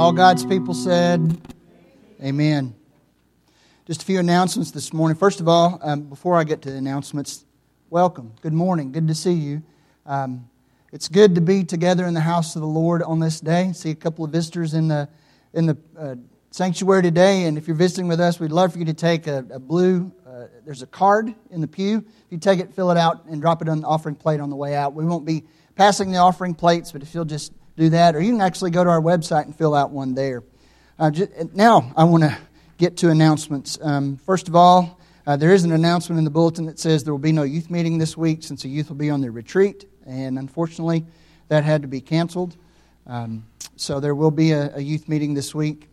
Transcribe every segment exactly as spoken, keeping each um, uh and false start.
All God's people said, amen. Just a few announcements this morning. First of all, um, before I get to the announcements, welcome. Good morning. Good to see you. Um, it's good to be together in the house of the Lord on this day. See a couple of visitors in the in the uh, sanctuary today. And if you're visiting with us, we'd love for you to take a, a blue, uh, there's a card in the pew. If you take it, fill it out, and drop it on the offering plate on the way out. We won't be passing the offering plates, but if you'll just do that, or you can actually go to our website and fill out one there. Uh, just, now, I want to get to announcements. Um, first of all, uh, there is an announcement in the bulletin that says there will be no youth meeting this week since the youth will be on their retreat, and unfortunately, that had to be canceled. Um, so there will be a, a youth meeting this week.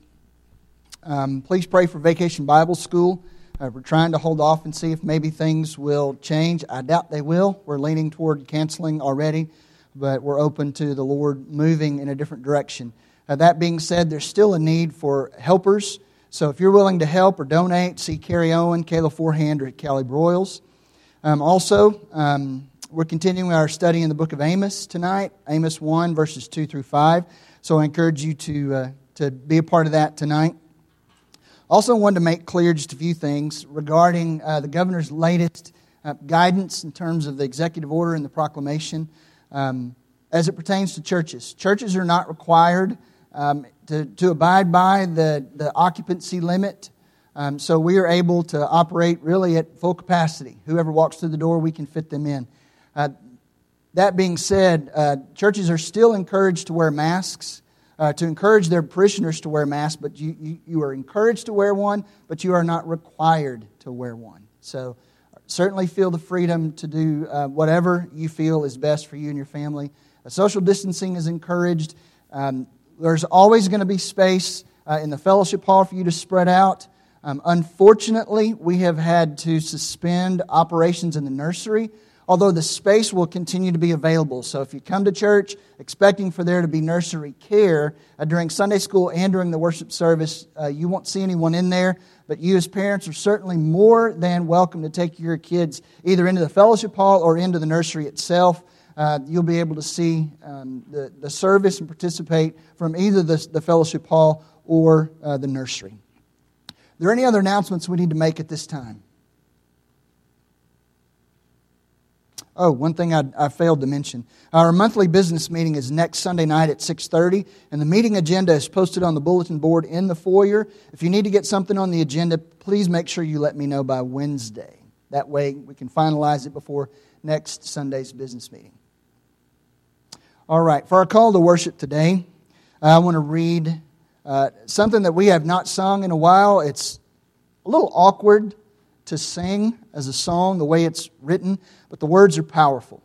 Um, please pray for Vacation Bible School. Uh, we're trying to hold off and see if maybe things will change. I doubt they will. We're leaning toward canceling already, but we're open to the Lord moving in a different direction. Uh, that being said, there's still a need for helpers. So if you're willing to help or donate, see Carrie Owen, Kayla Forehand, or Callie Broyles. Um, also, um, we're continuing our study in the book of Amos tonight, Amos one, verses two through five. So I encourage you to uh, to be a part of that tonight. Also wanted to make clear just a few things regarding uh, the governor's latest uh, guidance in terms of the executive order and the proclamation um, as it pertains to churches. Churches are not required um, to, to abide by the, the occupancy limit. Um, so we are able to operate really at full capacity. Whoever walks through the door, we can fit them in. Uh, that being said, uh, churches are still encouraged to wear masks. Uh, to encourage their parishioners to wear masks, but you, you, you are encouraged to wear one, but you are not required to wear one. So certainly feel the freedom to do uh, whatever you feel is best for you and your family. Uh, social distancing is encouraged. Um, there's always going to be space uh, in the fellowship hall for you to spread out. Um, unfortunately, we have had to suspend operations in the nursery, although the space will continue to be available. So if you come to church expecting for there to be nursery care uh, during Sunday school and during the worship service, uh, you won't see anyone in there. But you as parents are certainly more than welcome to take your kids either into the fellowship hall or into the nursery itself. Uh, you'll be able to see um, the, the service and participate from either the, the fellowship hall or uh, the nursery. Are there any other announcements we need to make at this time? Oh, one thing I, I failed to mention. Our monthly business meeting is next Sunday night at six thirty, and the meeting agenda is posted on the bulletin board in the foyer. If you need to get something on the agenda, please make sure you let me know by Wednesday. That way we can finalize it before next Sunday's business meeting. All right, for our call to worship today, I want to read uh, something that we have not sung in a while. It's a little awkward to sing as a song, the way it's written, but the words are powerful.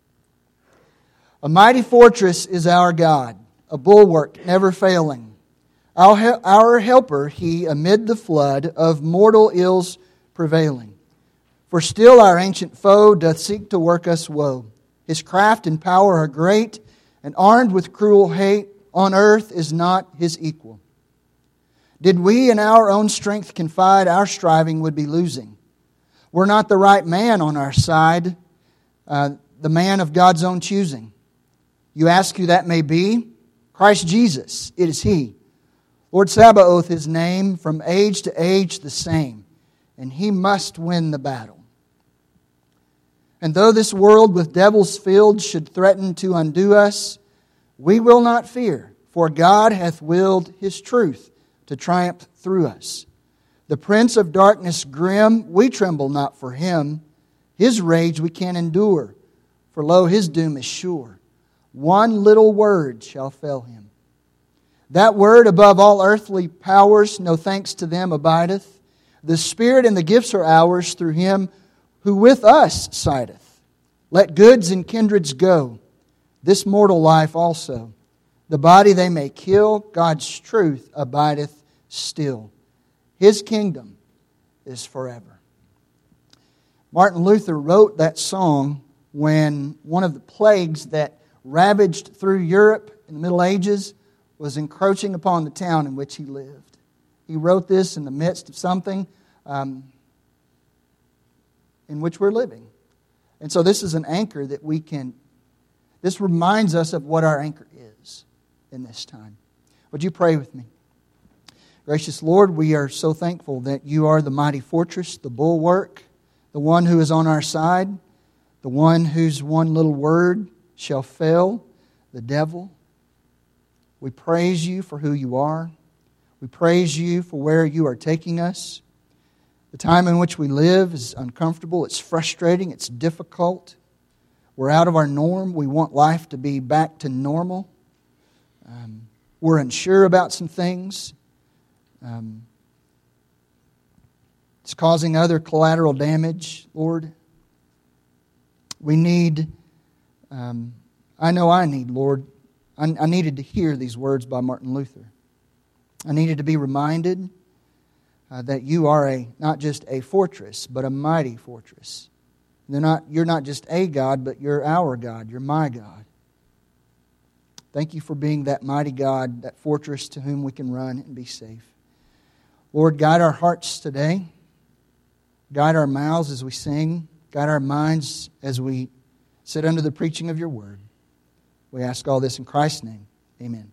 A mighty fortress is our God, a bulwark never failing. Our, our helper, He amid the flood of mortal ills prevailing. For still our ancient foe doth seek to work us woe. His craft and power are great, and armed with cruel hate, on earth is not His equal. Did we in our own strength confide, our striving would be losing. We're not the right man on our side, uh, the man of God's own choosing. You ask who that may be? Christ Jesus, it is He. Lord Sabaoth, His name, from age to age the same, and He must win the battle. And though this world with devils filled should threaten to undo us, we will not fear, for God hath willed His truth to triumph through us. The prince of darkness grim, we tremble not for him. His rage we can endure, for lo, his doom is sure. One little word shall fell him. That word above all earthly powers, no thanks to them abideth. The Spirit and the gifts are ours through Him who with us sideth. Let goods and kindreds go, this mortal life also. The body they may kill, God's truth abideth still. His kingdom is forever. Martin Luther wrote that song when one of the plagues that ravaged through Europe in the Middle Ages was encroaching upon the town in which he lived. He wrote this in the midst of something um, in which we're living. And so this is an anchor that we can, this reminds us of what our anchor is in this time. Would you pray with me? Gracious Lord, we are so thankful that you are the mighty fortress, the bulwark, the one who is on our side, the one whose one little word shall fail the devil. We praise you for who you are. We praise you for where you are taking us. The time in which we live is uncomfortable, it's frustrating, it's difficult. We're out of our norm. We want life to be back to normal. Um, we're unsure about some things. Um, it's causing other collateral damage, Lord. We need, um, I know I need, Lord, I, I needed to hear these words by Martin Luther. I needed to be reminded uh, that you are a not just a fortress, but a mighty fortress. They're not, you're not just a God, but you're our God. You're my God. Thank you for being that mighty God, that fortress to whom we can run and be safe. Lord, guide our hearts today. Guide our mouths as we sing. Guide our minds as we sit under the preaching of your word. We ask all this in Christ's name. Amen.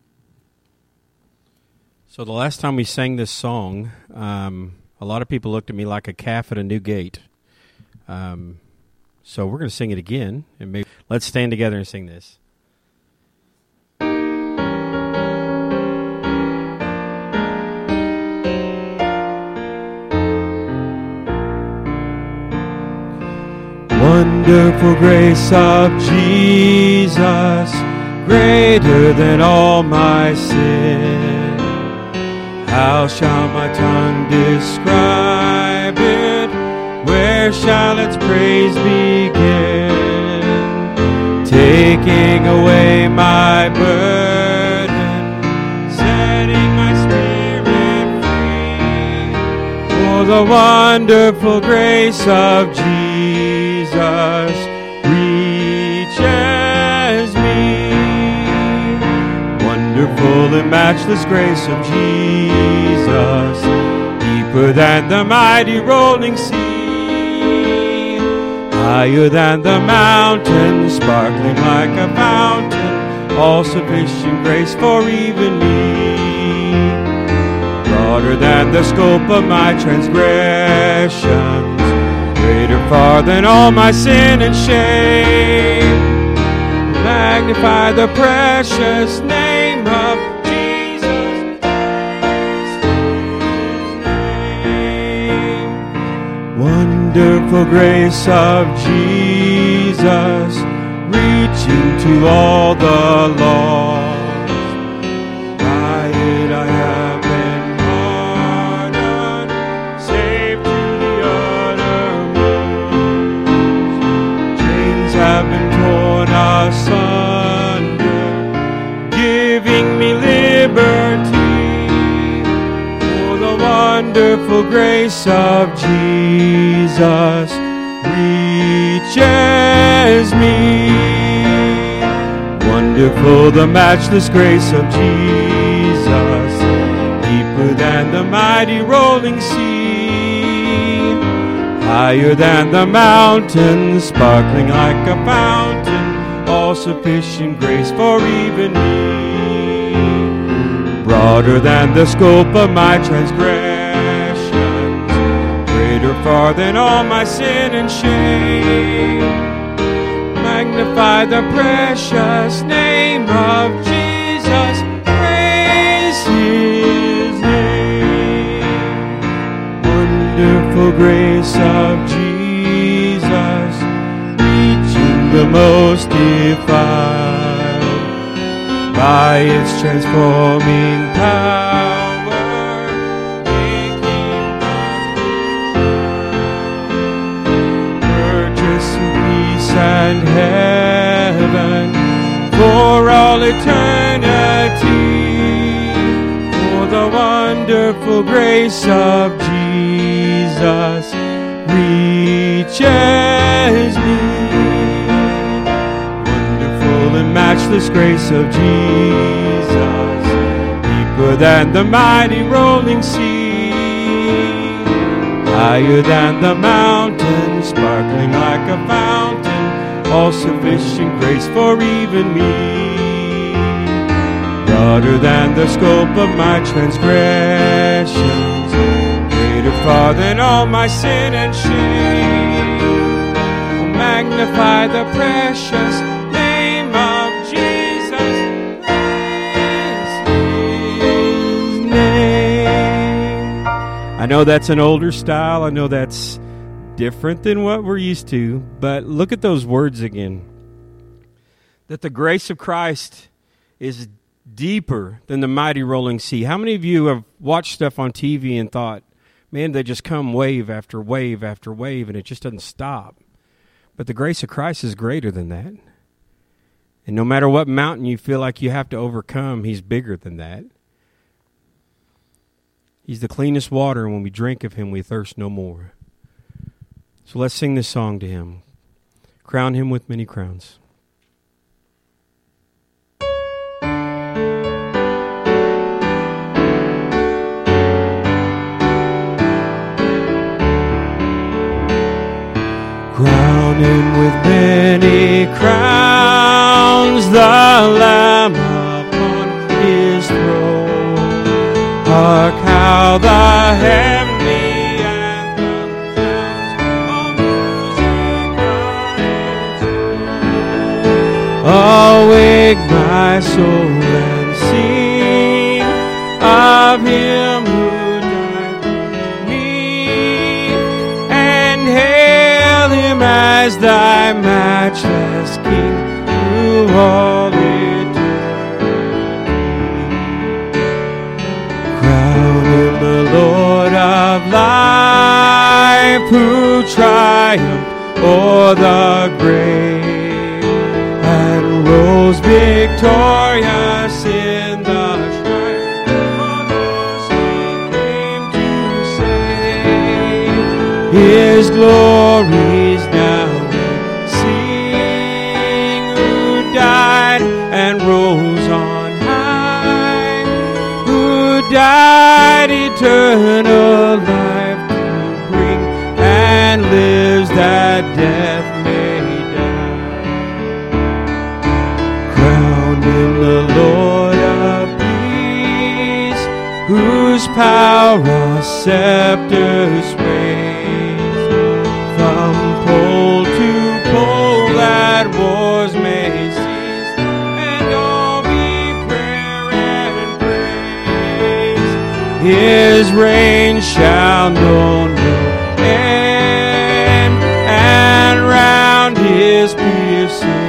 So the last time we sang this song, um, a lot of people looked at me like a calf at a new gate. Um, so we're going to sing it again. And maybe let's stand together and sing this. Wonderful grace of Jesus, greater than all my sin. How shall my tongue describe it? Where shall its praise begin? Taking away my burden, setting my spirit free. For the wonderful grace of Jesus reaches me. Wonderful and matchless grace of Jesus, deeper than the mighty rolling sea, higher than the mountains, sparkling like a fountain, all sufficient grace for even me. Broader than the scope of my transgressions, greater far than all my sin and shame. Magnify the precious name of Jesus. Praise His name. Wonderful grace of Jesus, reaching to all the lost. By it I have been pardoned, saved to the uttermost. Chains have been torn asunder, giving me liberty. For the wonderful grace of Jesus reaches me. Wonderful the matchless grace of Jesus, deeper than the mighty rolling sea, higher than the mountains, sparkling like a fountain, all sufficient grace for even me. Broader than the scope of my transgressions, greater far than all my sin and shame. Magnify the precious name of Jesus. Praise His name. Wonderful grace of Jesus, reaching the most defiled, by its transforming power, making them purchasing peace and heaven for all eternity. For the wonderful grace of Jesus reaches me. Wonderful and matchless grace of Jesus, deeper than the mighty rolling sea, higher than the mountains, sparkling like a fountain, all sufficient grace for even me. broader than the scope of my transgressions, greater far than all my sin and shame. Oh, magnify the precious name of Jesus, praise His name. I know that's an older style. I know that's different than what we're used to, but look at those words again. That the grace of Christ is deeper than the mighty rolling sea. How many of you have watched stuff on T V and thought, man, they just come wave after wave after wave and it just doesn't stop? But the grace of Christ is greater than that. And no matter what mountain you feel like you have to overcome, He's bigger than that. He's the cleanest water, and when we drink of Him, we thirst no more. So let's sing this song to Him. Crown Him with many crowns. Crown Him with many crowns, the Lamb upon His throne. Hark how the heavenly awake my soul and sing of Him who died for me, and hail Him as thy matchless King through all eternity. Crown Him the Lord of life, who triumphed o'er the grave, rose victorious in the strife for those He came to save. His glories now we sing, who died and rose on high, who died eternal life to bring, and lives that death may the Lord of peace, whose power a scepter sways. From pole to pole that wars may cease, and all be prayer and praise. His reign shall know no end, and round His piercing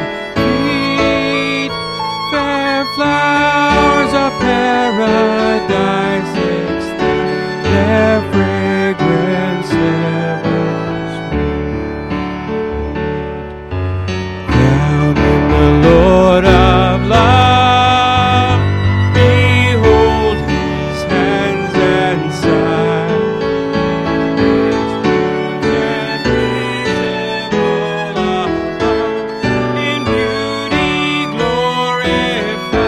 flowers of paradise extend their fragrance ever sweet. Crown Him the Lord of love, behold His hands and side, His wings and visible above, in beauty glorified.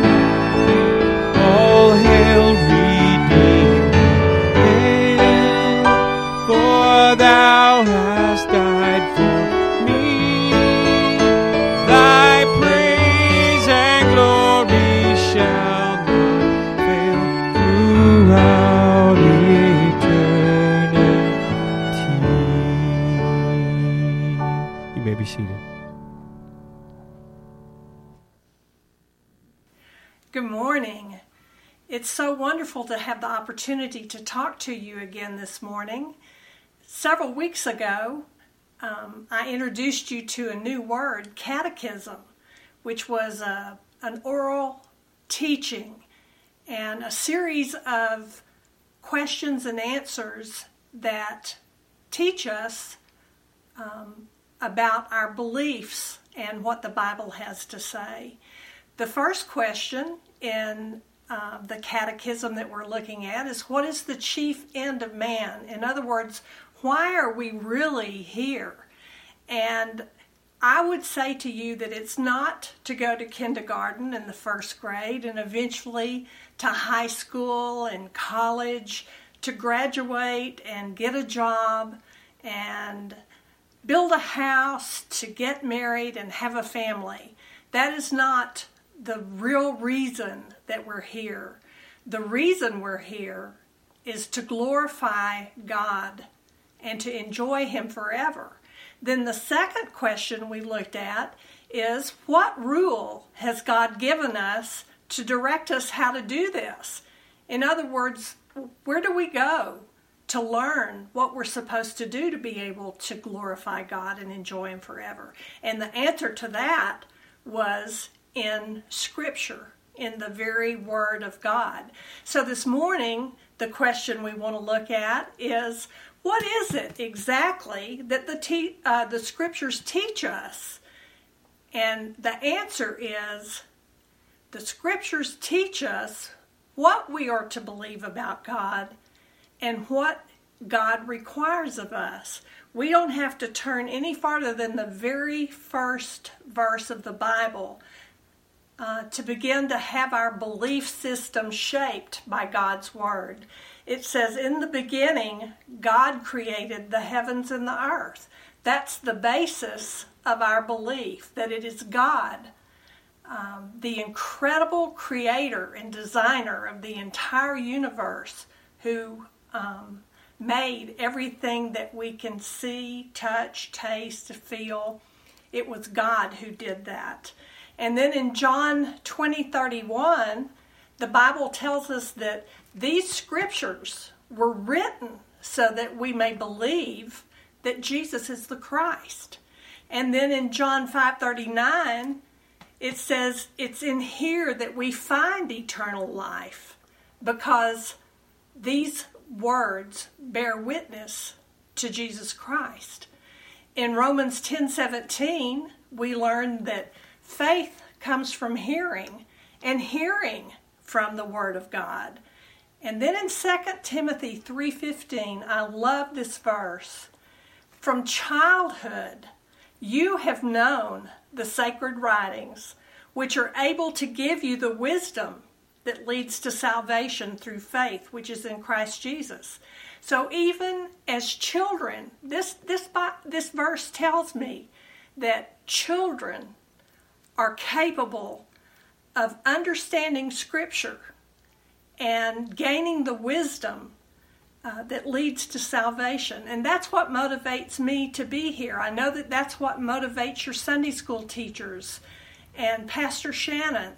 Thou hast died for me, thy praise and glory shall not fail throughout eternity. You may be seated. Good morning. It's so wonderful to have the opportunity to talk to you again this morning. Several weeks ago, um, I introduced you to a new word, catechism, which was a, an oral teaching and a series of questions and answers that teach us um, about our beliefs and what the Bible has to say. The first question in uh, the catechism that we're looking at is, what is the chief end of man? In other words, why are we really here? And I would say to you that it's not to go to kindergarten and the first grade and eventually to high school and college, to graduate and get a job and build a house, to get married and have a family. That is not the real reason that we're here. The reason we're here is to glorify God and to enjoy Him forever. Then the second question we looked at is, what rule has God given us to direct us how to do this? In other words, where do we go to learn what we're supposed to do to be able to glorify God and enjoy Him forever? And the answer to that was in Scripture, in the very Word of God. So this morning, the question we want to look at is, what is it exactly that the te- uh, the Scriptures teach us? And the answer is, the Scriptures teach us what we are to believe about God and what God requires of us. We don't have to turn any farther than the very first verse of the Bible uh, to begin to have our belief system shaped by God's Word. It says, in the beginning, God created the heavens and the earth. That's the basis of our belief, that it is God, um, the incredible creator and designer of the entire universe, who um, made everything that we can see, touch, taste, feel. It was God who did that. And then in John twenty thirty-one, the Bible tells us that these Scriptures were written so that we may believe that Jesus is the Christ. And then in John five thirty-nine, it says it's in here that we find eternal life, because these words bear witness to Jesus Christ. In Romans ten seventeen, we learn that faith comes from hearing, and hearing from the Word of God. And then in Second Timothy three fifteen, I love this verse. From childhood, you have known the sacred writings, which are able to give you the wisdom that leads to salvation through faith, which is in Christ Jesus. So even as children, this, this, this verse tells me that children are capable of understanding Scripture and gaining the wisdom uh, that leads to salvation. And that's what motivates me to be here. I know that that's what motivates your Sunday school teachers and Pastor Shannon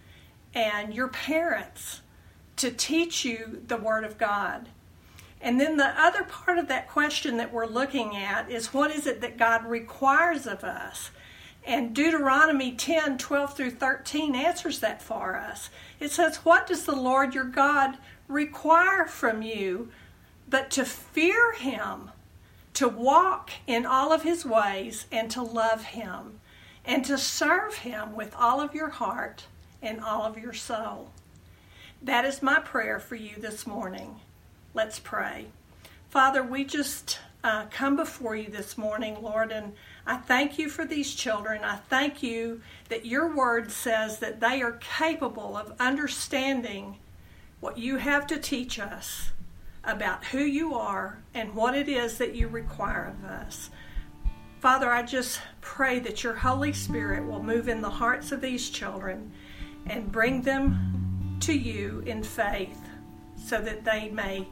and your parents to teach you the Word of God. And then the other part of that question that we're looking at is, what is it that God requires of us? And Deuteronomy ten, twelve through thirteen answers that for us. It says, what does the Lord your God require from you but to fear Him, to walk in all of His ways, and to love Him, and to serve Him with all of your heart and all of your soul? That is my prayer for you this morning. Let's pray. Father, we just uh, come before you this morning, Lord, and I thank you for these children. I thank you that your word says that they are capable of understanding what you have to teach us about who you are and what it is that you require of us. Father, I just pray that your Holy Spirit will move in the hearts of these children and bring them to you in faith so that they may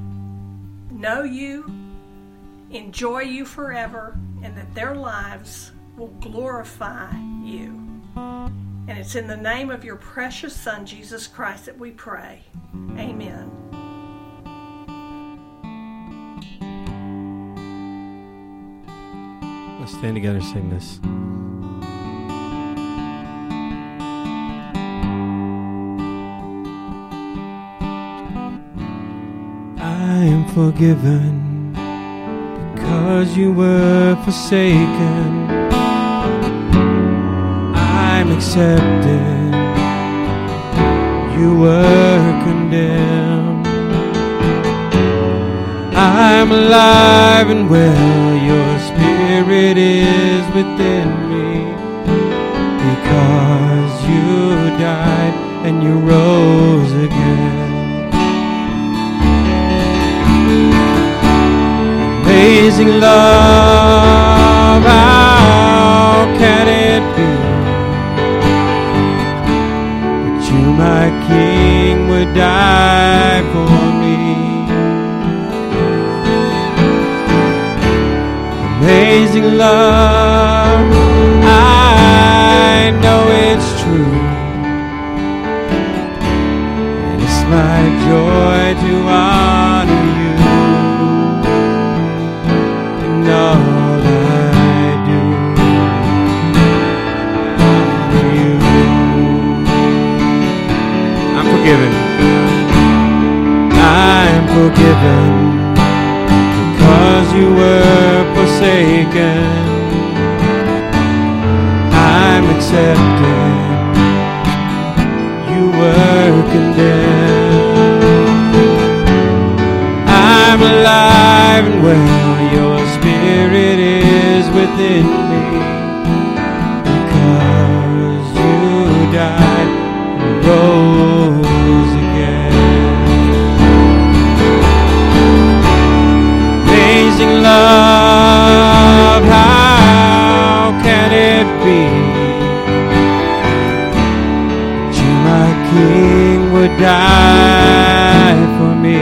know you, enjoy you forever, and that their lives will glorify you. And it's in the name of your precious Son, Jesus Christ, that we pray. Amen. Let's stand together and sing this. I am forgiven because you were forsaken. I'm accepted, you were condemned. I'm alive and well, your spirit is within me, because you died and you rose again. Amazing love, how can it be that you, my King, amazing love. I know it's true, and it's my joy to honor you in all I do. I honor you. I'm forgiven. I'm forgiven because you were forsaken. I'm accepted. You were condemned. I'm alive and well. Your spirit is within me because you died and rose again. Amazing love, how can it be that you, my King, would die for me?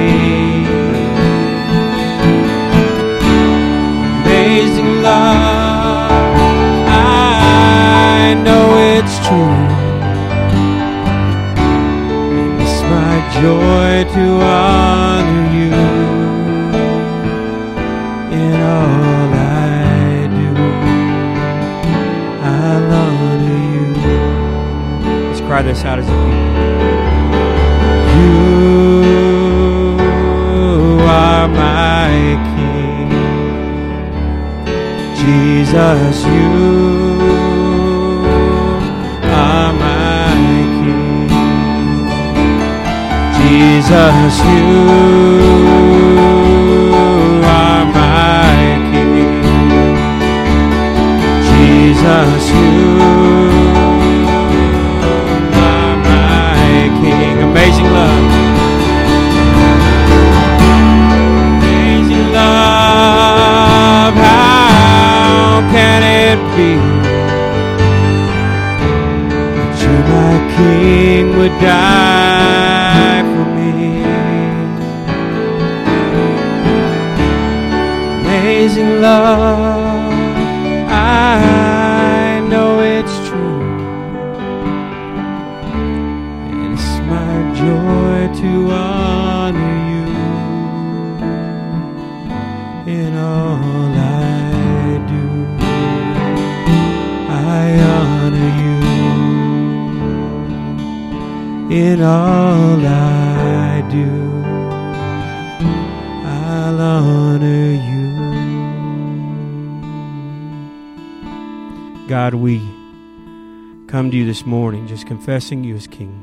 Amazing love, I know it's true, and it's my joy to honor you in all I do. I'll honor you. Let's cry this out as a people. You are my King, Jesus. You are my King, Jesus. You are my King, Jesus. You are my King. Amazing love. Amazing love. How can it be that you, my King, would die for me? Amazing love, I know it's true, and it's my joy to honor you in all I do. I honor you in all I do. I'll honor you. God, we come to you this morning just confessing you as King.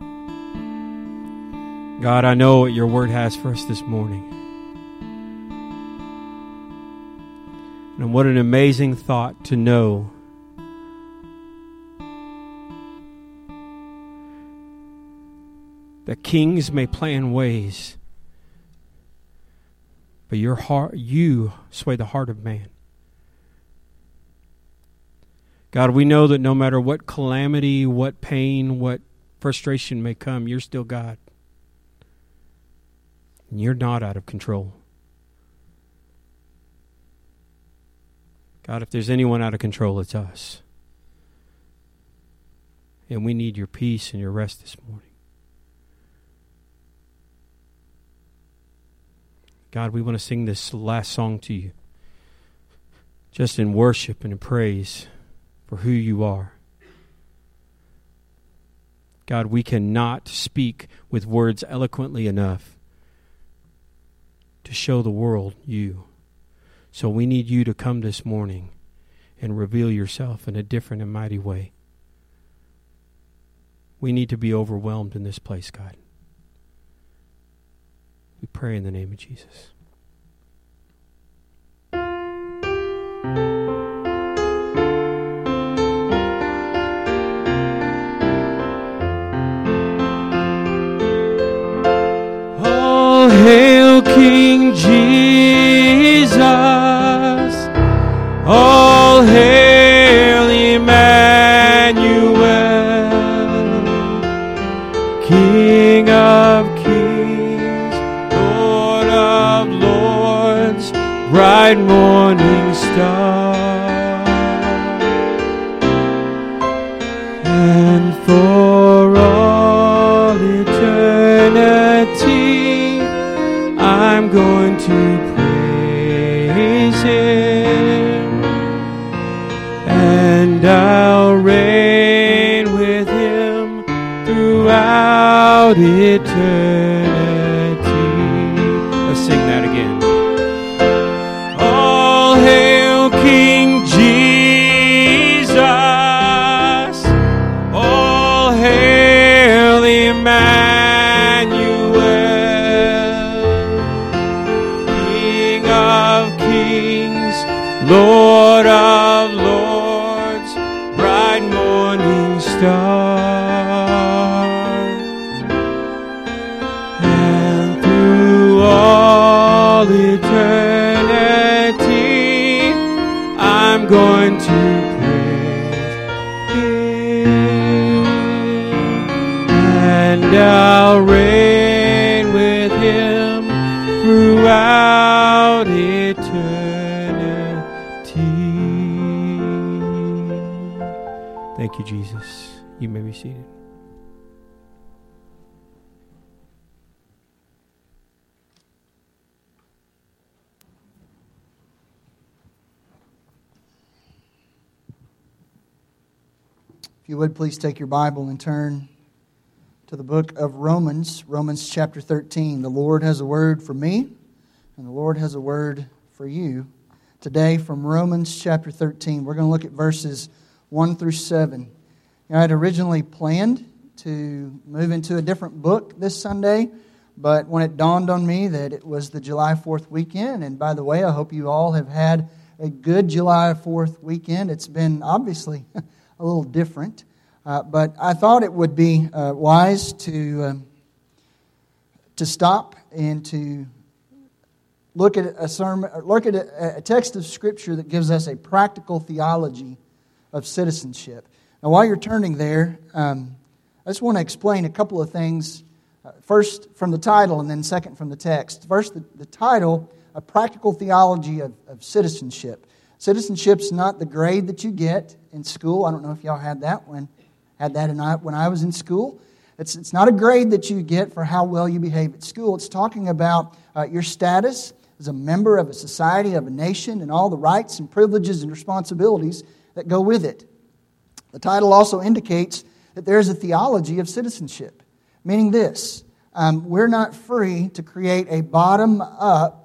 God, I know what your word has for us this morning. And what an amazing thought to know that kings may plan ways, but your heart, you sway the heart of man. God, we know that no matter what calamity, what pain, what frustration may come, you're still God. And you're not out of control. God, if there's anyone out of control, it's us. And we need your peace and your rest this morning. God, we want to sing this last song to you, just in worship and in praise for who you are. God, we cannot speak with words eloquently enough to show the world you. So we need you to come this morning and reveal yourself in a different and mighty way. We need to be overwhelmed in this place, God. We pray in the name of Jesus. All hail King Jesus. All hail Emmanuel. King of kings, Lord of lords, bright morning star. And for all eternity, I'm going to praise Him, and I'll reign with Him throughout eternity. Let's sing that again. All hail King Jesus, all hail Emmanuel, King of kings, Lord of lords, bright morning star. And through all eternity, I'm going to praise Him, and I'll reign with Him throughout eternity. Thank you, Jesus. You may be seated. If you would, please take your Bible and turn to the book of Romans, Romans chapter thirteen. The Lord has a word for me, and the Lord has a word for you. Today from Romans chapter thirteen, we're going to look at verses one through seven. You know, I had originally planned to move into a different book this Sunday, but when it dawned on me that it was the July fourth weekend, and by the way, I hope you all have had a good July fourth weekend. It's been obviously a little different, uh, but I thought it would be uh, wise to um, to stop and to look at a sermon, look at a, a text of Scripture that gives us a practical theology of citizenship. Now, while you're turning there, um, I just want to explain a couple of things. Uh, first, from the title, and then second from the text. First, the, the title: A Practical Theology of, of Citizenship. Citizenship's not the grade that you get in school. I don't know if y'all had that when had that in, when I was in school. It's it's not a grade that you get for how well you behave at school. It's talking about uh, your status as a member of a society, of a nation, and all the rights and privileges and responsibilities that go with it. The title also indicates that there is a theology of citizenship, meaning this: um, we're not free to create a bottom-up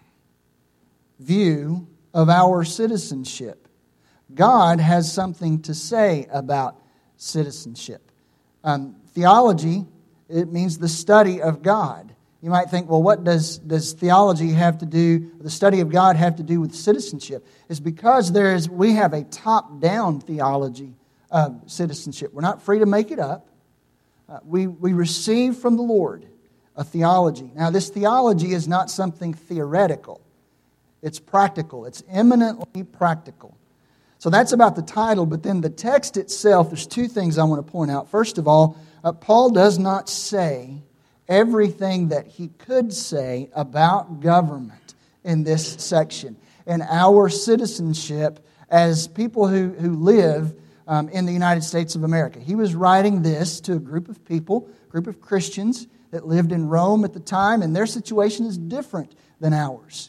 view of our citizenship. God has something to say about citizenship. Um, theology, it means the study of God. You might think, well, what does, does theology have to do, the study of God have to do with citizenship? It's because there is we have a top-down theology of citizenship. We're not free to make it up. Uh, we, we receive from the Lord a theology. Now, this theology is not something theoretical. It's practical. It's eminently practical. So that's about the title, but then the text itself, there's two things I want to point out. First of all, uh, Paul does not say everything that he could say about government in this section. And our citizenship as people who, who live um, in the United States of America. He was writing this to a group of people, a group of Christians that lived in Rome at the time, and their situation is different than ours.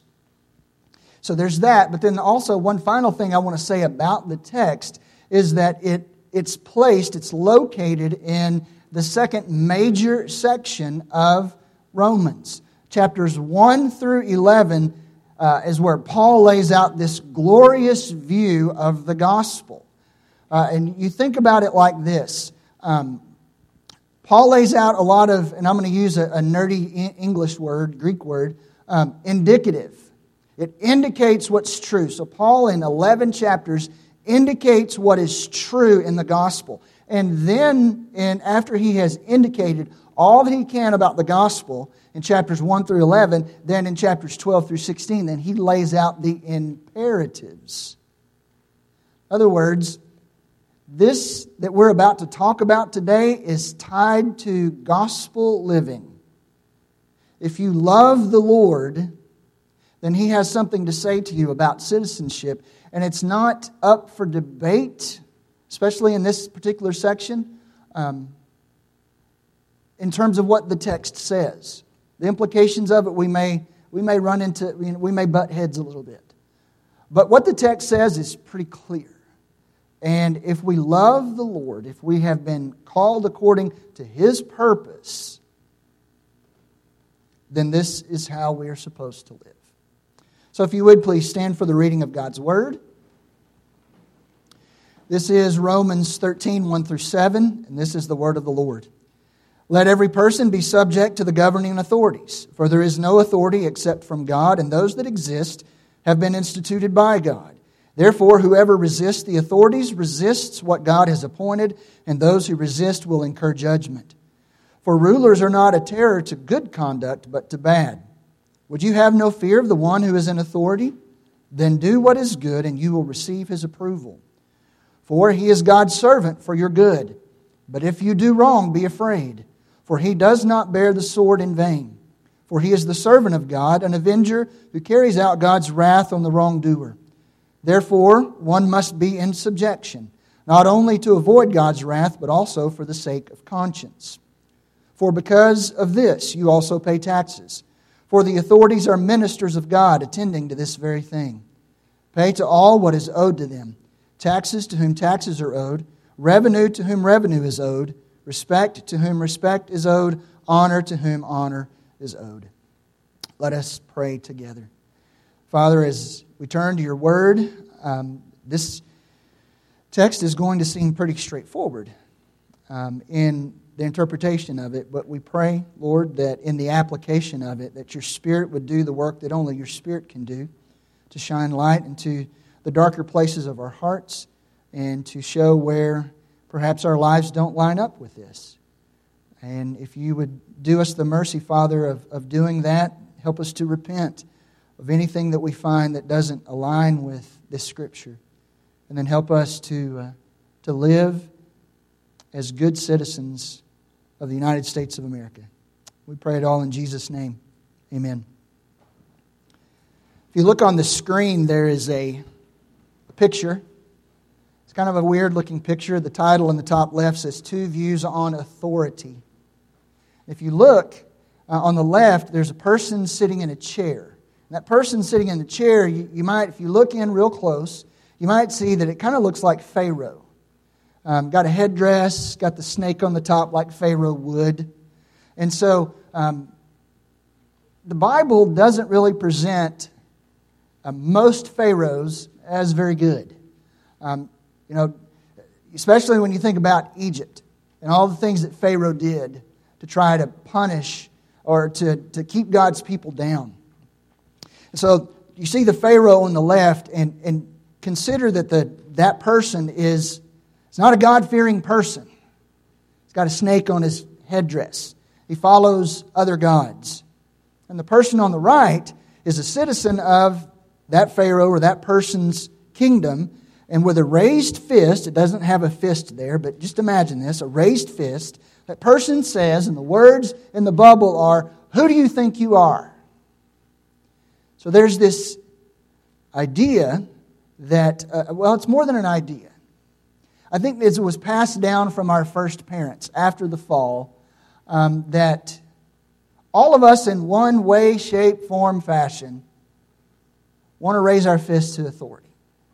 So there's that, but then also one final thing I want to say about the text is that it it's placed, it's located in the second major section of Romans. Chapters one through eleven uh, is where Paul lays out this glorious view of the gospel. Uh, and you think about it like this. Um, Paul lays out a lot of, and I'm going to use a, a nerdy English word, Greek word, um, indicative. It indicates what's true. So Paul in eleven chapters indicates what is true in the gospel. And then in, after he has indicated all that he can about the gospel in chapters one through eleven, then in chapters twelve through sixteen, then he lays out the imperatives. In other words, this that we're about to talk about today is tied to gospel living. If you love the Lord, then He has something to say to you about citizenship. And it's not up for debate especially in this particular section, um, in terms of what the text says. The implications of it, we may we may run into, we may butt heads a little bit. But what the text says is pretty clear. And if we love the Lord, if we have been called according to His purpose, then this is how we are supposed to live. So if you would please stand for the reading of God's Word. This is Romans thirteen, one through seven, and this is the Word of the Lord. Let every person be subject to the governing authorities, for there is no authority except from God, and those that exist have been instituted by God. Therefore, whoever resists the authorities resists what God has appointed, and those who resist will incur judgment. For rulers are not a terror to good conduct, but to bad. Would you have no fear of the one who is in authority? Then do what is good, and you will receive his approval. For he is God's servant for your good. But if you do wrong, be afraid, for he does not bear the sword in vain. For he is the servant of God, an avenger who carries out God's wrath on the wrongdoer. Therefore, one must be in subjection, not only to avoid God's wrath, but also for the sake of conscience. For because of this, you also pay taxes. For the authorities are ministers of God, attending to this very thing. Pay to all what is owed to them. Taxes to whom taxes are owed, revenue to whom revenue is owed, respect to whom respect is owed, honor to whom honor is owed. Let us pray together. Father, as we turn to your word, um, this text is going to seem pretty straightforward um, in the interpretation of it, but we pray, Lord, that in the application of it, that your Spirit would do the work that only your Spirit can do, to shine light into the darker places of our hearts and to show where perhaps our lives don't line up with this. And if you would do us the mercy, Father, of, of doing that, help us to repent of anything that we find that doesn't align with this Scripture. And then help us to, uh, to live as good citizens of the United States of America. We pray it all in Jesus' name. Amen. If you look on the screen, there is a, a picture. It's kind of a weird-looking picture. The title in the top left says, Two Views on Authority. If you look uh, on the left, there's a person sitting in a chair. And that person sitting in the chair, you, you might, if you look in real close, you might see that it kind of looks like Pharaoh. Um, got a headdress, got the snake on the top like Pharaoh would. And so um, the Bible doesn't really present uh, most pharaohs as very good. Um, you know, especially when you think about Egypt and all the things that Pharaoh did to try to punish or to, to keep God's people down. And so you see the Pharaoh on the left, and, and consider that the that person is it's not a God-fearing person. He's got a snake on his headdress. He follows other gods. And the person on the right is a citizen of that Pharaoh or that person's kingdom. And with a raised fist, it doesn't have a fist there, but just imagine this, a raised fist. That person says, and the words in the bubble are, "Who do you think you are?" So there's this idea that, uh, well, it's more than an idea. I think as it was passed down from our first parents after the fall, um, that all of us in one way, shape, form, fashion want to raise our fists to authority.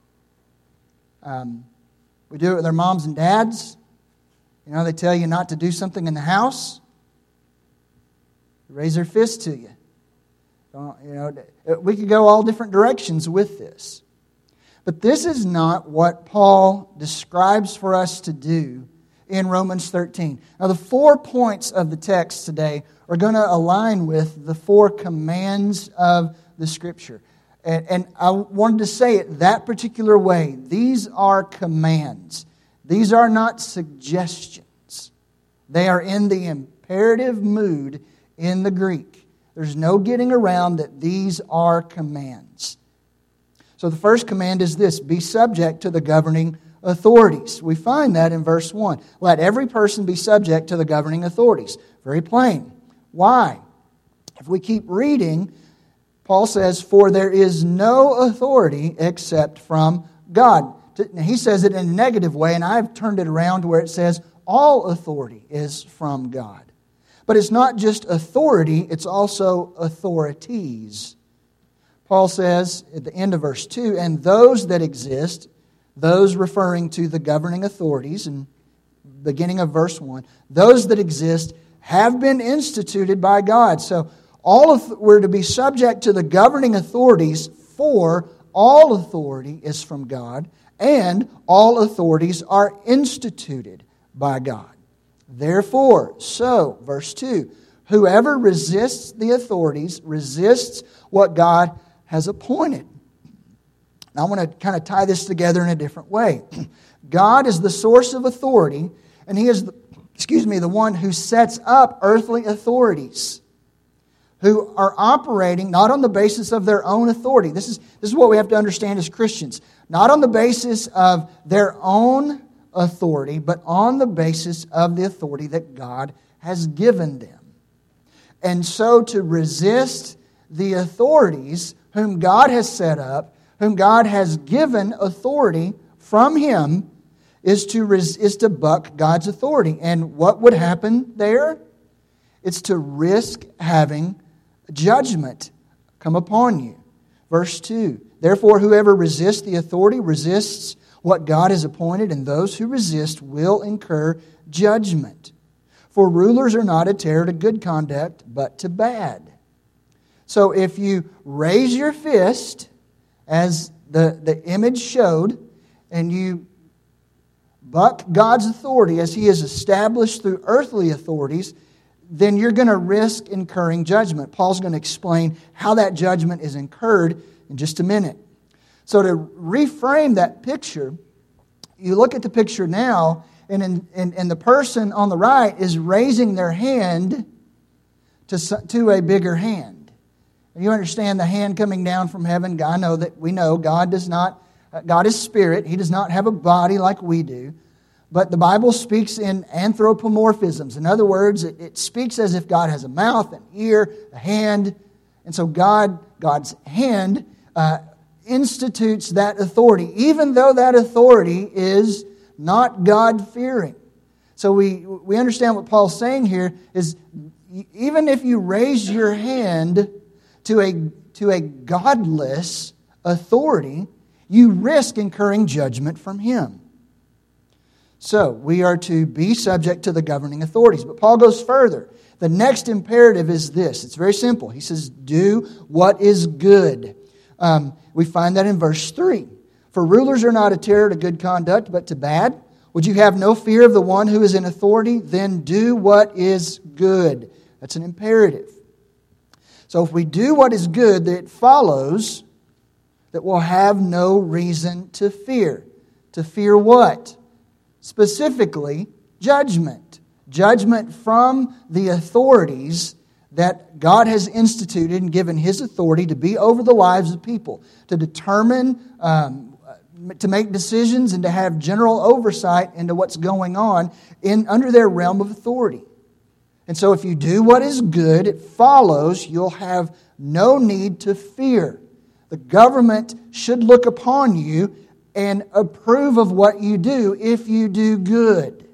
Um, we do it with our moms and dads. You know, they tell you not to do something in the house. They raise their fist to you. Don't, you know, we could go all different directions with this. But this is not what Paul describes for us to do in Romans thirteen. Now, the four points of the text today are going to align with the four commands of the Scripture. And, and I wanted to say it that particular way. These are commands. These are not suggestions. They are in the imperative mood in the Greek. There's no getting around that these are commands. So the first command is this: be subject to the governing authorities. We find that in verse one. Let every person be subject to the governing authorities. Very plain. Why? If we keep reading, Paul says, for there is no authority except from God. to, he says it in a negative way, and I've turned it around to where it says all authority is from God. But it's not just authority, it's also authorities. Paul says at the end of verse two, and those that exist, those referring to the governing authorities, in beginning of verse one, those that exist have been instituted by God. So all of, we're to be subject to the governing authorities, for all authority is from God, and all authorities are instituted by God. Therefore, so, verse two, whoever resists the authorities resists what God has appointed. Now, I want to kind of tie this together in a different way. God is the source of authority, and He is, the, excuse me, the one who sets up earthly authorities who are operating not on the basis of their own authority. This is, this is what we have to understand as Christians. Not on the basis of their own authority, but on the basis of the authority that God has given them. And so to resist the authorities whom God has set up, whom God has given authority from Him, is to, res- is to buck God's authority. And what would happen there? It's to risk having judgment come upon you. Verse two, therefore whoever resists the authority resists what God has appointed, and those who resist will incur judgment. For rulers are not a terror to good conduct, but to bad. So if you raise your fist, as the, the image showed, and you buck God's authority as He has established through earthly authorities, then you're going to risk incurring judgment. Paul's going to explain how that judgment is incurred in just a minute. So to reframe that picture, you look at the picture now, and, in, and, and the person on the right is raising their hand to, to a bigger hand. And you understand the hand coming down from heaven. I know that we know God does not, God is spirit. He does not have a body like we do. But the Bible speaks in anthropomorphisms. In other words, it, it speaks as if God has a mouth, an ear, a hand. And so God, God's hand uh, institutes that authority, even though that authority is not God-fearing. So we, we understand what Paul's saying here is, even if you raise your hand to a, to a godless authority, you risk incurring judgment from Him. So, we are to be subject to the governing authorities. But Paul goes further. The next imperative is this. It's very simple. He says, do what is good. Um, we find that in verse three. For rulers are not a terror to good conduct, but to bad. Would you have no fear of the one who is in authority? Then do what is good. That's an imperative. So if we do what is good, it follows that we'll have no reason to fear. To fear what? Specifically, judgment. Judgment from the authorities that God has instituted and given His authority to be over the lives of people, to determine, um, to make decisions and to have general oversight into what's going on in under their realm of authority. And so if you do what is good, it follows you'll have no need to fear. The government should look upon you and approve of what you do if you do good.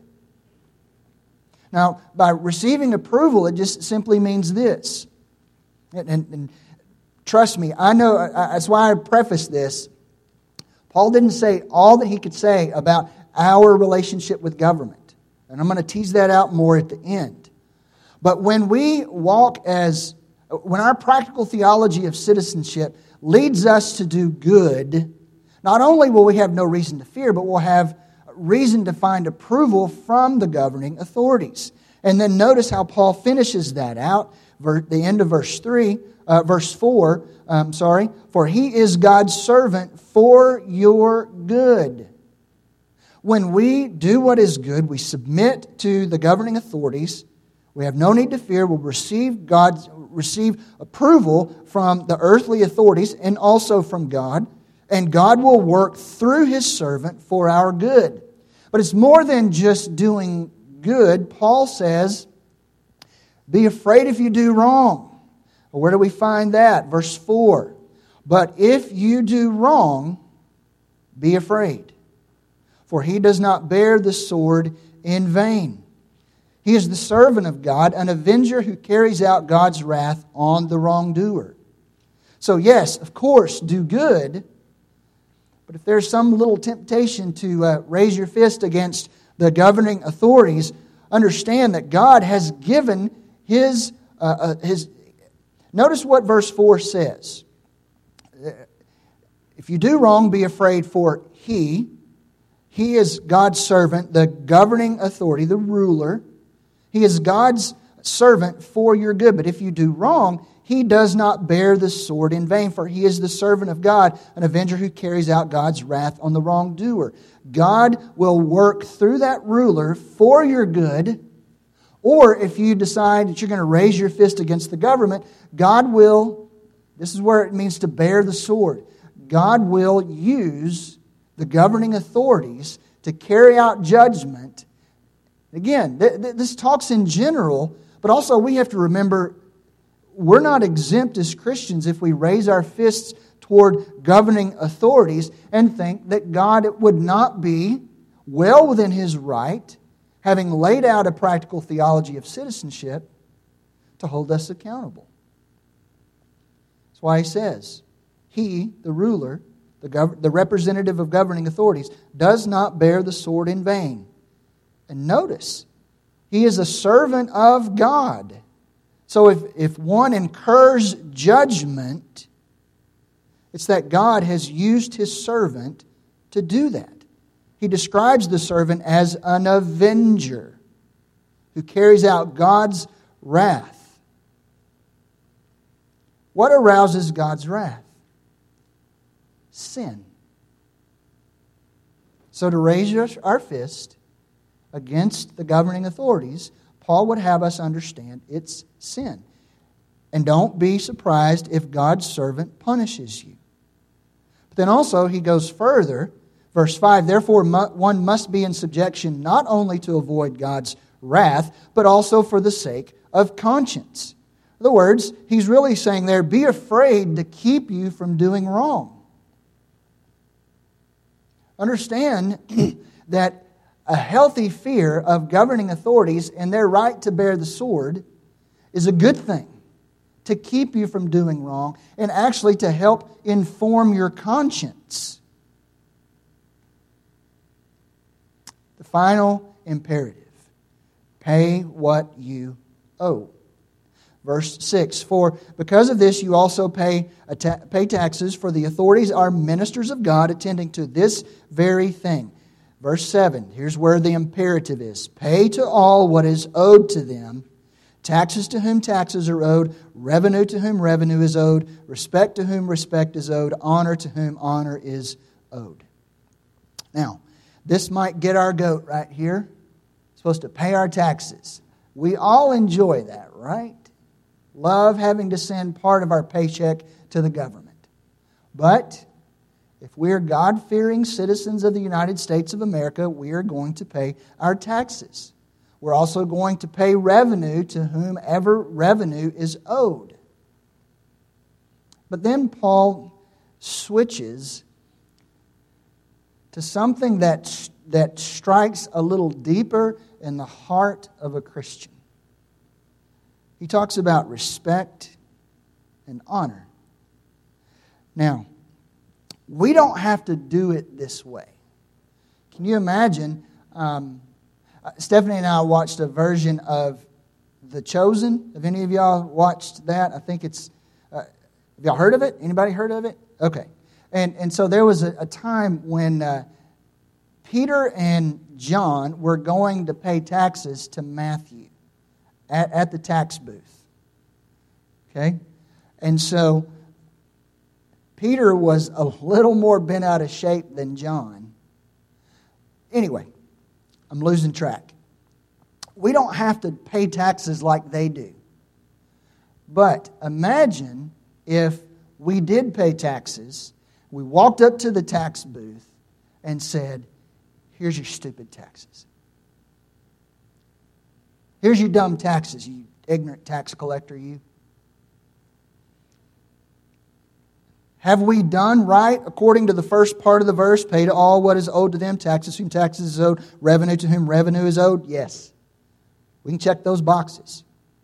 Now, by receiving approval, it just simply means this. And, and, and trust me, I know, I, that's why I prefaced this. Paul didn't say all that he could say about our relationship with government. And I'm going to tease that out more at the end. But when we walk as, when our practical theology of citizenship leads us to do good, not only will we have no reason to fear, but we'll have reason to find approval from the governing authorities. And then notice how Paul finishes that out. The end of verse three, uh, verse four, um, sorry. For He is God's servant for your good. When we do what is good, we submit to the governing authorities. We have no need to fear. We'll receive God's receive approval from the earthly authorities and also from God. And God will work through His servant for our good. But it's more than just doing good. Paul says, be afraid if you do wrong. Well, where do we find that? Verse four. But if you do wrong, be afraid. for he does not bear the sword in vain. He is the servant of God, an avenger who carries out God's wrath on the wrongdoer. So yes, of course, do good. But if there's some little temptation to uh, raise your fist against the governing authorities, understand that God has given His... Uh, uh, his. Notice what verse four says. If you do wrong, be afraid, for He, He is God's servant, the governing authority, the ruler. He is God's servant for your good. But if you do wrong, He does not bear the sword in vain, for He is the servant of God, an avenger who carries out God's wrath on the wrongdoer. God will work through that ruler for your good. Or if you decide that you're going to raise your fist against the government, God will, this is where it means to bear the sword. God will use the governing authorities to carry out judgment. Again, th- th- this talks in general, but also we have to remember we're not exempt as Christians if we raise our fists toward governing authorities and think that God would not be well within His right, having laid out a practical theology of citizenship, to hold us accountable. That's why He says, He, the ruler, the, gov- the representative of governing authorities, does not bear the sword in vain. And notice, He is a servant of God. So if, if one incurs judgment, it's that God has used His servant to do that. He describes the servant as an avenger who carries out God's wrath. What arouses God's wrath? Sin. So to raise our fist against the governing authorities, Paul would have us understand it's sin. And don't be surprised if God's servant punishes you. But then also he goes further. Verse five, therefore one must be in subjection not only to avoid God's wrath, but also for the sake of conscience. In other words, he's really saying there, be afraid to keep you from doing wrong. Understand that a healthy fear of governing authorities and their right to bear the sword is a good thing to keep you from doing wrong and actually to help inform your conscience. The final imperative, pay what you owe. Verse six, for because of this you also pay, ta- pay taxes, for the authorities are ministers of God attending to this very thing. Verse seven, here's where the imperative is. Pay to all what is owed to them. Taxes to whom taxes are owed, revenue to whom revenue is owed, respect to whom respect is owed, honor to whom honor is owed. Now, this might get our goat right here. Supposed to pay our taxes. We all enjoy that, right? Love having to send part of our paycheck to the government. But if we're God-fearing citizens of the United States of America, we are going to pay our taxes. We're also going to pay revenue to whomever revenue is owed. But then Paul switches to something that, that strikes a little deeper in the heart of a Christian. He talks about respect and honor. Now, we don't have to do it this way. Can you imagine? Um, Stephanie and I watched a version of The Chosen. Have any of y'all watched that? I think it's... Uh, have y'all heard of it? Anybody heard of it? Okay. And and so there was a, a time when uh, Peter and John were going to pay taxes to Matthew at, at the tax booth. Okay? And so Peter was a little more bent out of shape than John. Anyway, I'm losing track. We don't have to pay taxes like they do. But imagine if we did pay taxes. We walked up to the tax booth and said, here's your stupid taxes. Here's your dumb taxes, you ignorant tax collector, you. Have we done right according to the first part of the verse? Pay to all what is owed to them, taxes whom taxes is owed, revenue to whom revenue is owed? Yes. We can check those boxes.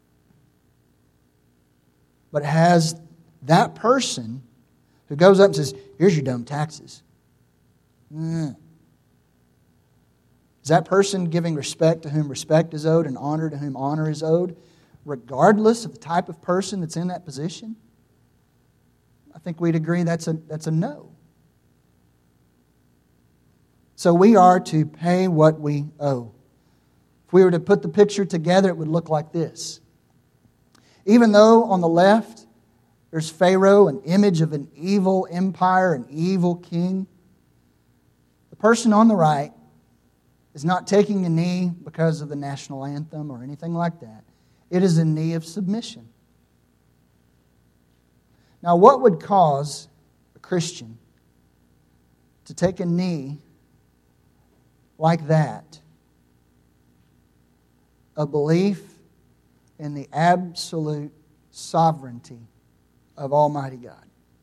But has that person who goes up and says, here's your dumb taxes. Mm. Is that person giving respect to whom respect is owed and honor to whom honor is owed, regardless of the type of person that's in that position? I think we'd agree that's a, that's a no. So we are to pay what we owe. If we were to put the picture together, it would look like this. Even though on the left there's Pharaoh, an image of an evil empire, an evil king, the person on the right is not taking a knee because of the national anthem or anything like that. It is a knee of submission. Now, what would cause a Christian to take a knee like that? A belief in the absolute sovereignty of Almighty God.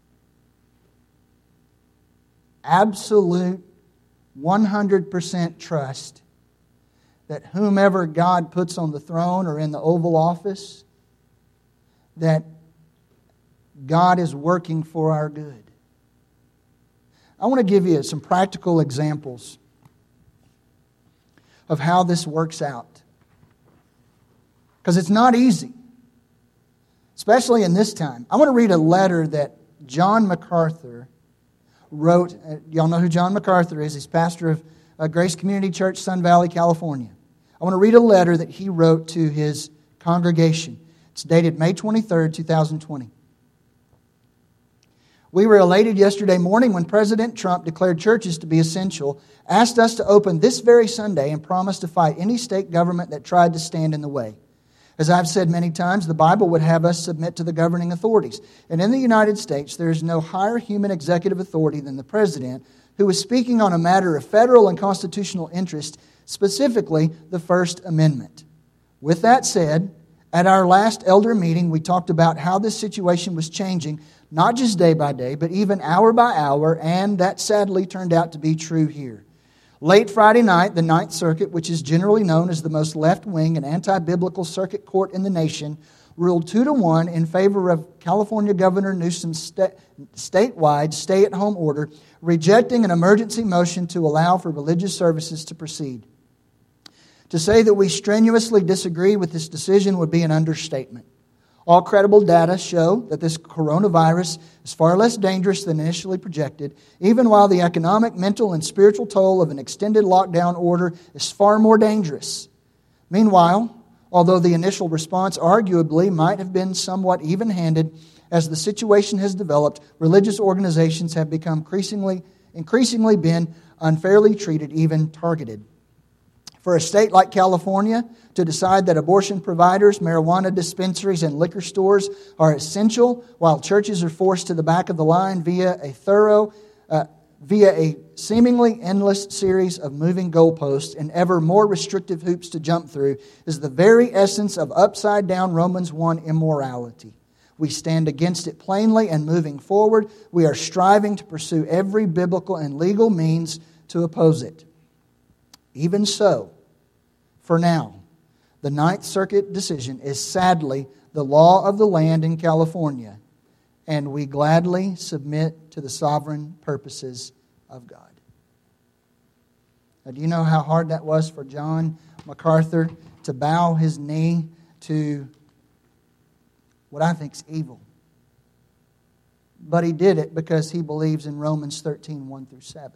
Absolute one hundred percent trust that whomever God puts on the throne or in the Oval Office, that God is working for our good. I want to give you some practical examples of how this works out. Because it's not easy, especially in this time. I want to read a letter that John MacArthur wrote. Y'all know who John MacArthur is. He's pastor of uh, Grace Community Church, Sun Valley, California. I want to read a letter that he wrote to his congregation. It's dated May twenty-third, twenty twenty. We were elated yesterday morning when President Trump declared churches to be essential, asked us to open this very Sunday, and promised to fight any state government that tried to stand in the way. As I've said many times, the Bible would have us submit to the governing authorities. And in the United States, there is no higher human executive authority than the President, who is speaking on a matter of federal and constitutional interest, specifically the First Amendment. With that said, at our last elder meeting, we talked about how this situation was changing, not just day by day, but even hour by hour, and that sadly turned out to be true here. Late Friday night, the Ninth Circuit, which is generally known as the most left-wing and anti-biblical circuit court in the nation, ruled two to one in favor of California Governor Newsom's sta- statewide stay-at-home order, rejecting an emergency motion to allow for religious services to proceed. To say that we strenuously disagree with this decision would be an understatement. All credible data show that this coronavirus is far less dangerous than initially projected, even while the economic, mental, and spiritual toll of an extended lockdown order is far more dangerous. Meanwhile, although the initial response arguably might have been somewhat even-handed, as the situation has developed, religious organizations have become increasingly, increasingly been unfairly treated, even targeted. For a state like California to decide that abortion providers, marijuana dispensaries, and liquor stores are essential, while churches are forced to the back of the line via a thorough, uh, via a seemingly endless series of moving goalposts and ever more restrictive hoops to jump through, is the very essence of upside-down Romans one immorality. We stand against it plainly, and moving forward, we are striving to pursue every biblical and legal means to oppose it. Even so, for now, the Ninth Circuit decision is sadly the law of the land in California, and we gladly submit to the sovereign purposes of God. Now, do you know how hard that was for John MacArthur to bow his knee to what I think is evil? But he did it because he believes in Romans thirteen, one through seven.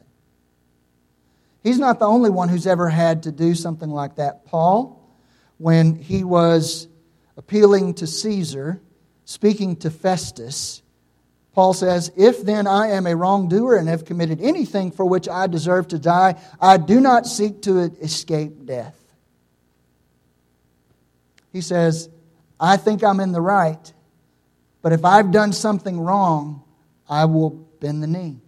He's not the only one who's ever had to do something like that. Paul, when he was appealing to Caesar, speaking to Festus, Paul says, "If then I am a wrongdoer and have committed anything for which I deserve to die, I do not seek to escape death." He says, I think I'm in the right, but if I've done something wrong, I will bend the knee.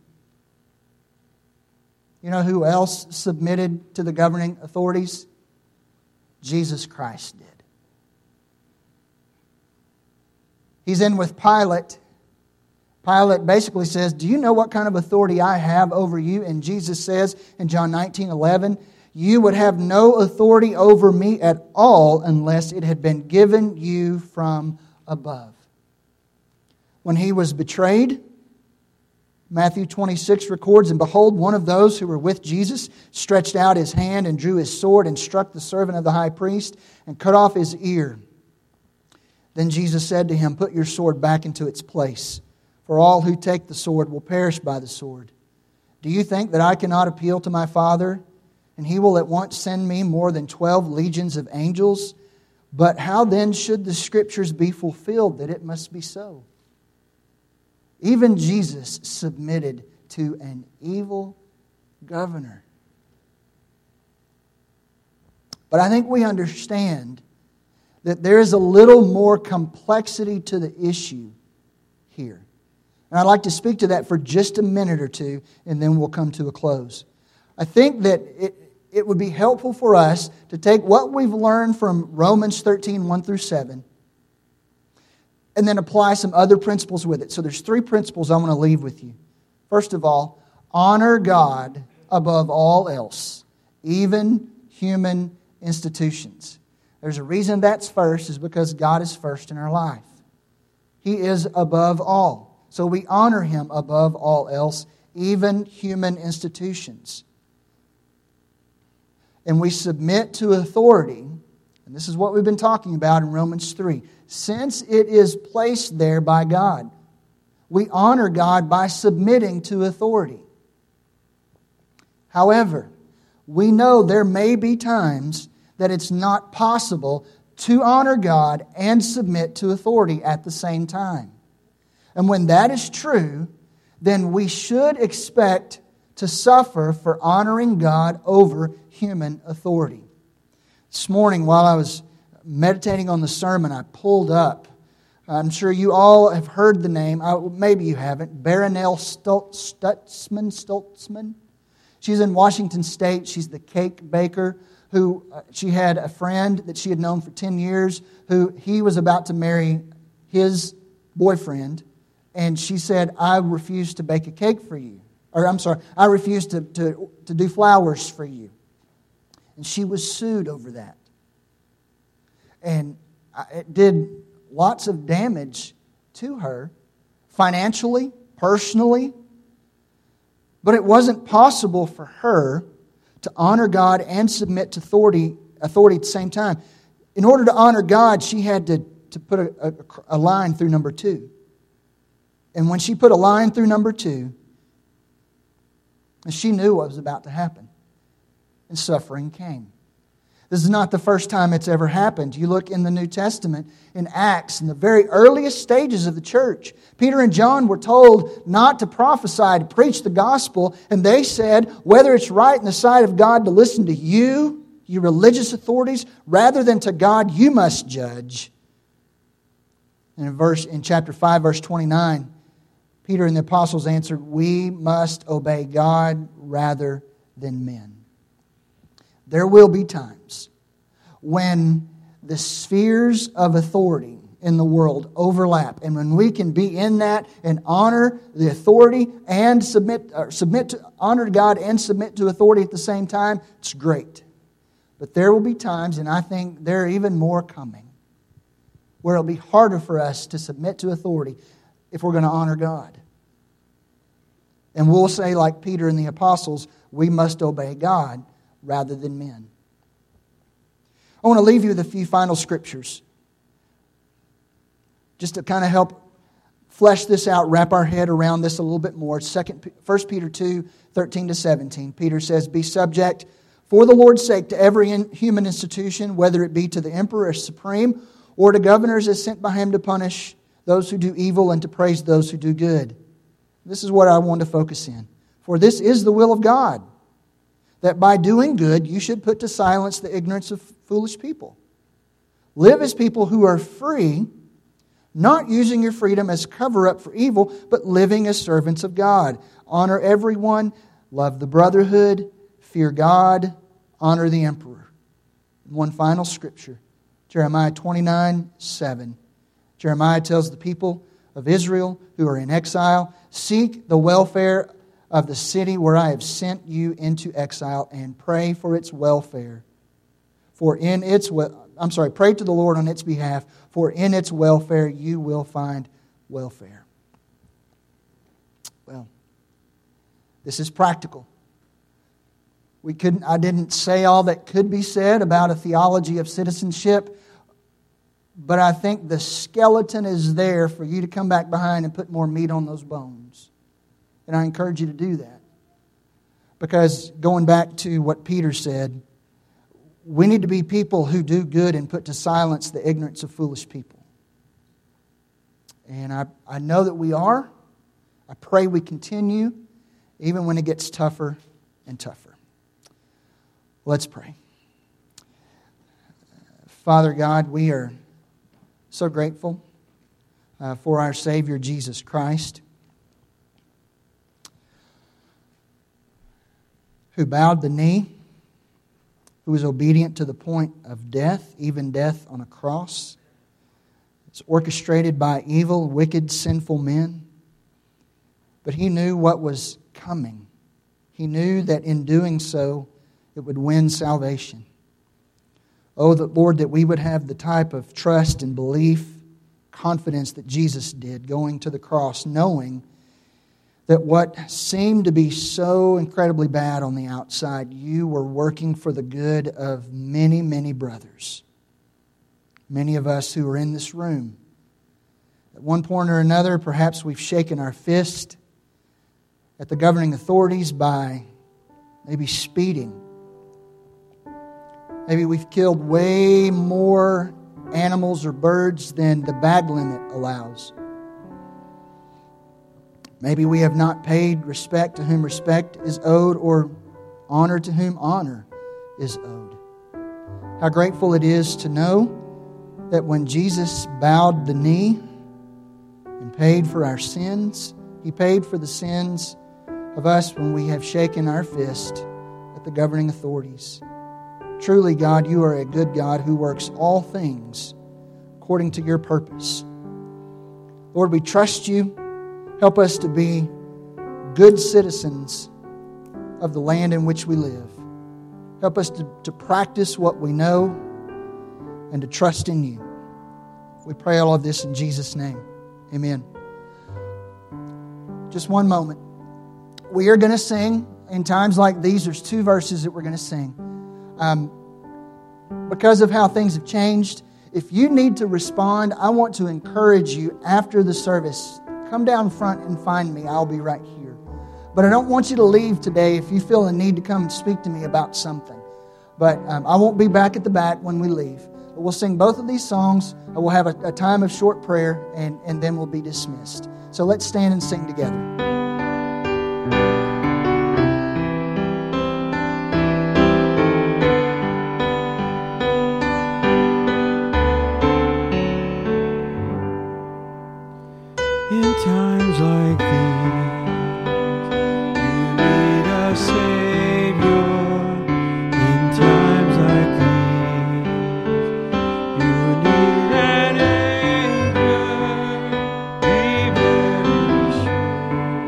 You know who else submitted to the governing authorities? Jesus Christ did. He's in with Pilate. Pilate basically says, do you know what kind of authority I have over you? And Jesus says in John nineteen eleven, you would have no authority over me at all unless it had been given you from above. When he was betrayed, Matthew twenty-six records, and behold, one of those who were with Jesus stretched out his hand and drew his sword and struck the servant of the high priest and cut off his ear. Then Jesus said to him, put your sword back into its place, for all who take the sword will perish by the sword. Do you think that I cannot appeal to my Father, and He will at once send me more than twelve legions of angels? But how then should the Scriptures be fulfilled that it must be so? Even Jesus submitted to an evil governor. But I think we understand that there is a little more complexity to the issue here. And I'd like to speak to that for just a minute or two, and then we'll come to a close. I think that it, it would be helpful for us to take what we've learned from Romans thirteen, one through seven, and then apply some other principles with it. So there's three principles I want to leave with you. First of all, honor God above all else, even human institutions. There's a reason that's first, is because God is first in our life. He is above all. So we honor Him above all else, even human institutions. And we submit to authority, and this is what we've been talking about in Romans three. Since it is placed there by God, we honor God by submitting to authority. However, we know there may be times that it's not possible to honor God and submit to authority at the same time. And when that is true, then we should expect to suffer for honoring God over human authority. This morning, while I was meditating on the sermon, I pulled up. I'm sure you all have heard the name. Maybe you haven't. Barronelle Stutzman. Stutzman. She's in Washington State. She's the cake baker who uh, she had a friend that she had known for ten years who he was about to marry his boyfriend. And she said, I refuse to bake a cake for you. Or I'm sorry, I refuse to, to, to do flowers for you. And she was sued over that. And it did lots of damage to her, financially, personally. But it wasn't possible for her to honor God and submit to authority, authority at the same time. In order to honor God, she had to, to put a, a, a line through number two. And when she put a line through number two, she knew what was about to happen. And suffering came. This is not the first time it's ever happened. You look in the New Testament, in Acts, in the very earliest stages of the church. Peter and John were told not to prophesy, to preach the gospel. And they said, whether it's right in the sight of God to listen to you, you religious authorities, rather than to God, you must judge. And in, verse, in chapter five, verse twenty-nine, Peter and the apostles answered, we must obey God rather than men. There will be times when the spheres of authority in the world overlap. And when we can be in that and honor the authority and submit, or submit to, honor God and submit to authority at the same time, it's great. But there will be times, and I think there are even more coming, where it'll be harder for us to submit to authority if we're going to honor God. And we'll say, like Peter and the apostles, we must obey God rather than men. I want to leave you with a few final scriptures, just to kind of help flesh this out, wrap our head around this a little bit more. Second, First Peter two, thirteen to seventeen. Peter says, be subject for the Lord's sake to every in, human institution, whether it be to the emperor as supreme, or to governors as sent by him to punish those who do evil and to praise those who do good. This is what I want to focus in. For this is the will of God, that by doing good you should put to silence the ignorance of foolish people. Live as people who are free, not using your freedom as cover-up for evil, but living as servants of God. Honor everyone, love the brotherhood, fear God, honor the emperor. One final scripture, Jeremiah twenty-nine, seven. Jeremiah tells the people of Israel who are in exile. Seek the welfare of the city where I have sent you into exile, and pray for its welfare. For in its I'm sorry, pray to the Lord on its behalf, for in its welfare you will find welfare. Well, this is practical. We couldn't I didn't say all that could be said about a theology of citizenship, but I think the skeleton is there for you to come back behind and put more meat on those bones. And I encourage you to do that. Because going back to what Peter said, we need to be people who do good and put to silence the ignorance of foolish people. And I, I know that we are. I pray we continue, even when it gets tougher and tougher. Let's pray. Father God, we are so grateful uh, for our Savior, Jesus Christ, who bowed the knee, who was obedient to the point of death, even death on a cross. It's orchestrated by evil, wicked, sinful men. But He knew what was coming. He knew that in doing so, it would win salvation. Oh, that Lord, that we would have the type of trust and belief, confidence that Jesus did, going to the cross, knowing that what seemed to be so incredibly bad on the outside, you were working for the good of many, many brothers. Many of us who are in this room. At one point or another, perhaps we've shaken our fist at the governing authorities by maybe speeding. Maybe we've killed way more animals or birds than the bag limit allows. Maybe we have not paid respect to whom respect is owed, or honor to whom honor is owed. How grateful it is to know that when Jesus bowed the knee and paid for our sins, He paid for the sins of us when we have shaken our fist at the governing authorities. Truly, God, you are a good God who works all things according to your purpose. Lord, we trust you. Help us to be good citizens of the land in which we live. Help us to, to practice what we know and to trust in you. We pray all of this in Jesus' name. Amen. Just one moment. We are going to sing. In times like these, there's two verses that we're going to sing. Um, because of how things have changed, if you need to respond, I want to encourage you after the service. Come down front and find me. I'll be right here. But I don't want you to leave today if you feel a need to come and speak to me about something. But um, I won't be back at the back when we leave. But we'll sing both of these songs. We'll have a, a time of short prayer, and, and then we'll be dismissed. So let's stand and sing together. Be very sure.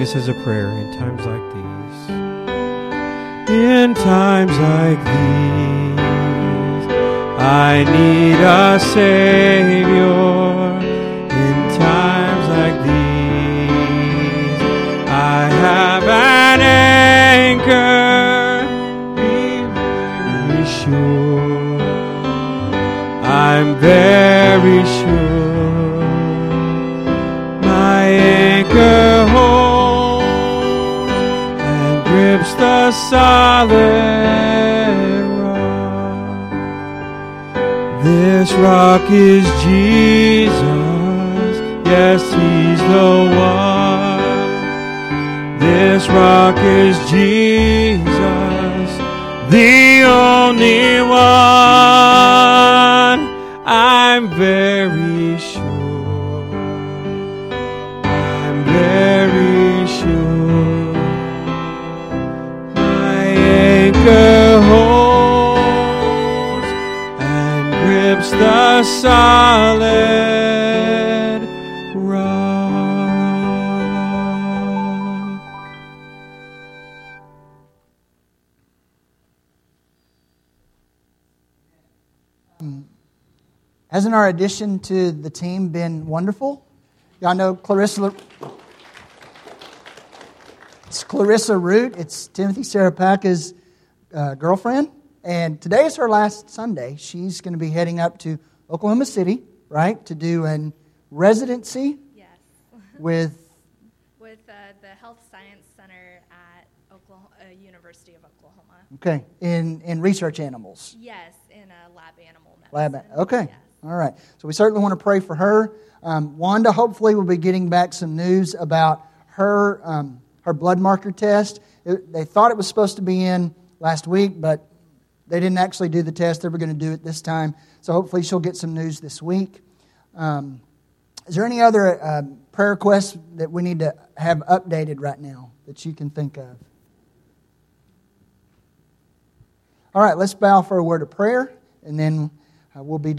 this as a prayer in times like these. In times like these, I need a Savior. In times like these, I have an anchor. Be very sure. I'm very sure. My anchor holds and grips the solid rock. This rock is Jesus. Yes, He's the one. This rock is Jesus, the only one. I'm very sure. I'm very sure. My anchor holds and grips the solid rock. Hasn't our addition to the team been wonderful? Y'all know Clarissa. It's Clarissa Root. It's Timothy Sarapaca's uh, girlfriend. And today is her last Sunday. She's going to be heading up to Oklahoma City, right, to do a residency. Yes. with with uh, the Health Science Center at Oklahoma, uh, University of Oklahoma. Okay, in in research animals. Yes, in a lab animal Lab. medicine. Okay. Yes. All right. So we certainly want to pray for her. Um, Wanda hopefully will be getting back some news about her um, her blood marker test. It, they thought it was supposed to be in last week, but they didn't actually do the test. They were going to do it this time. So hopefully she'll get some news this week. Um, is there any other uh, prayer requests that we need to have updated right now that you can think of? All right, let's bow for a word of prayer, and then uh, we'll be